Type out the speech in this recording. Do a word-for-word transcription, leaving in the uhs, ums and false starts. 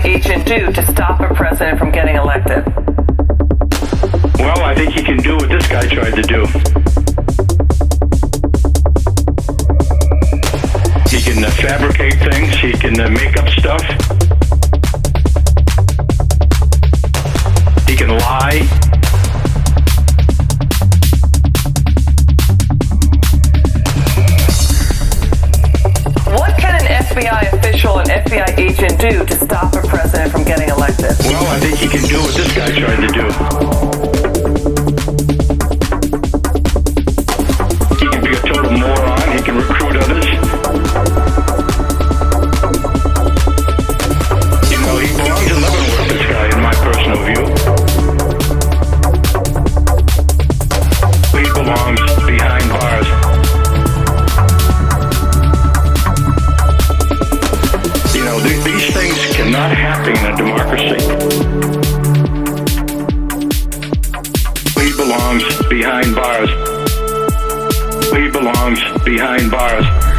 agent do to stop a president from getting elected? Well, I think he can do what this guy tried to do. He can uh, fabricate things. He can uh, make up stuff. He can lie. What can an F B I official, an F B I agent do to stop a president from getting elected? Well, I think he can do what this guy tried to do. He can be a total moron. He can recruit others. You know, he belongs in Leavenworth, this guy, in my personal view. He belongs behind bars. You know, th- these things cannot happen in a democracy. He belongs behind bars. He belongs behind bars.